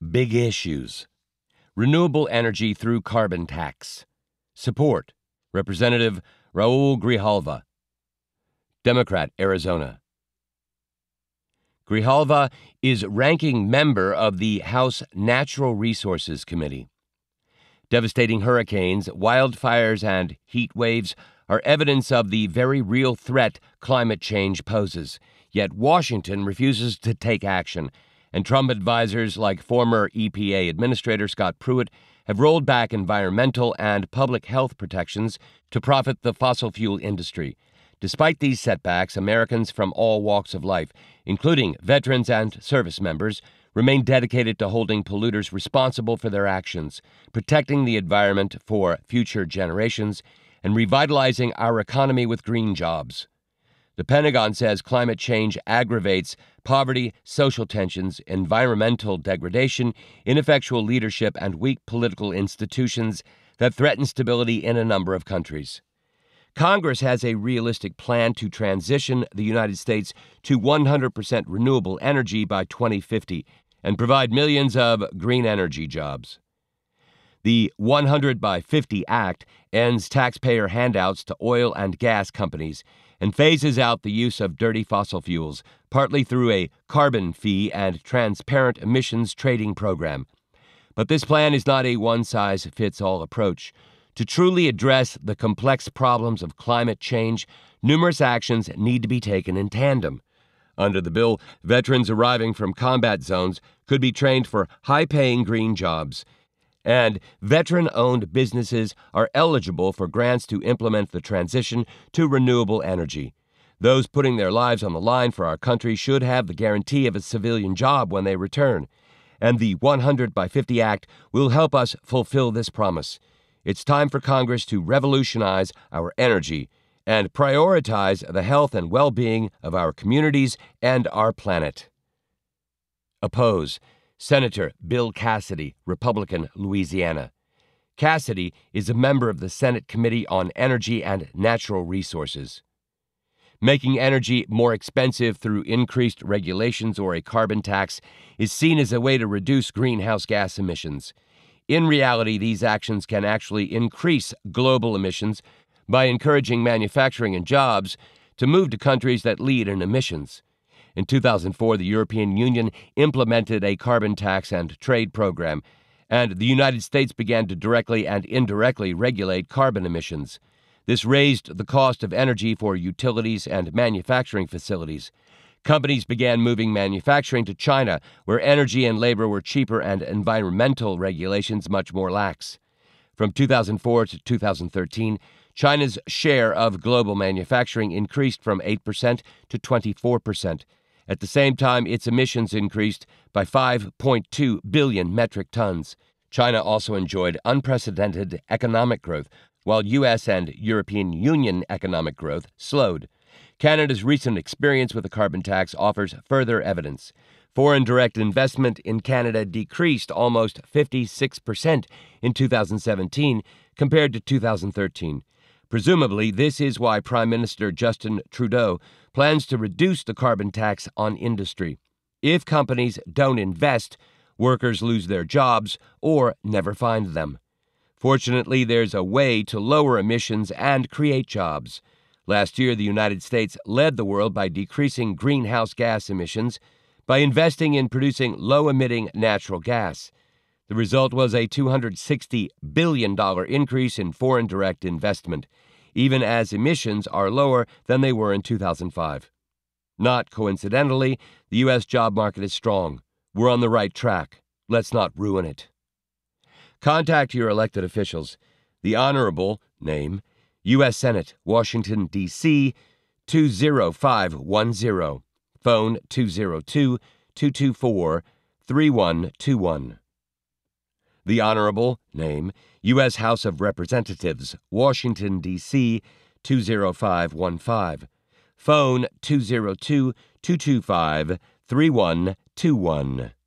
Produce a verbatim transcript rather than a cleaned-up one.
Big issues. Renewable energy through carbon tax. Support. Representative Raul Grijalva, Democrat, Arizona. Grijalva is ranking member of the House Natural Resources Committee. Devastating hurricanes, wildfires, and heat waves are evidence of the very real threat climate change poses. Yet Washington refuses to take action, and Trump advisors like former E P A Administrator Scott Pruitt have rolled back environmental and public health protections to profit the fossil fuel industry. Despite these setbacks, Americans from all walks of life, including veterans and service members, remain dedicated to holding polluters responsible for their actions, protecting the environment for future generations, and revitalizing our economy with green jobs. The Pentagon says climate change aggravates poverty, social tensions, environmental degradation, ineffectual leadership, and weak political institutions that threaten stability in a number of countries. Congress has a realistic plan to transition the United States to one hundred percent renewable energy by twenty fifty and provide millions of green energy jobs. The one hundred by fifty Act ends taxpayer handouts to oil and gas companies and phases out the use of dirty fossil fuels, partly through a carbon fee and transparent emissions trading program. But this plan is not a one-size-fits-all approach. To truly address the complex problems of climate change, numerous actions need to be taken in tandem. Under the bill, veterans arriving from combat zones could be trained for high-paying green jobs, and veteran-owned businesses are eligible for grants to implement the transition to renewable energy. Those putting their lives on the line for our country should have the guarantee of a civilian job when they return, and the one hundred by fifty Act will help us fulfill this promise. It's time for Congress to revolutionize our energy and prioritize the health and well-being of our communities and our planet. Oppose. Senator Bill Cassidy, Republican, Louisiana. Cassidy is a member of the Senate Committee on Energy and Natural Resources. Making energy more expensive through increased regulations or a carbon tax is seen as a way to reduce greenhouse gas emissions. In reality, these actions can actually increase global emissions by encouraging manufacturing and jobs to move to countries that lead in emissions. In two thousand four, the European Union implemented a carbon tax and trade program, and the United States began to directly and indirectly regulate carbon emissions. This raised the cost of energy for utilities and manufacturing facilities. Companies began moving manufacturing to China, where energy and labor were cheaper and environmental regulations much more lax. From two thousand four to two thousand thirteen, China's share of global manufacturing increased from eight percent to twenty-four percent. At the same time, its emissions increased by five point two billion metric tons. China also enjoyed unprecedented economic growth, while U S and European Union economic growth slowed. Canada's recent experience with the carbon tax offers further evidence. Foreign direct investment in Canada decreased almost fifty-six percent in two thousand seventeen compared to two thousand thirteen. Presumably, this is why Prime Minister Justin Trudeau plans to reduce the carbon tax on industry. If companies don't invest, workers lose their jobs or never find them. Fortunately, there's a way to lower emissions and create jobs. Last year, the United States led the world by decreasing greenhouse gas emissions by investing in producing low-emitting natural gas. The result was a two hundred sixty billion dollars increase in foreign direct investment, even as emissions are lower than they were in two thousand five. Not coincidentally, the U S job market is strong. We're on the right track. Let's not ruin it. Contact your elected officials. The Honorable, name, U S Senate, Washington, D C, two zero five one zero. Phone two zero two, two two four, three one two one. The Honorable, name, U S House of Representatives, Washington, D C, two zero five one five. Phone two zero two, two two five, three one two one.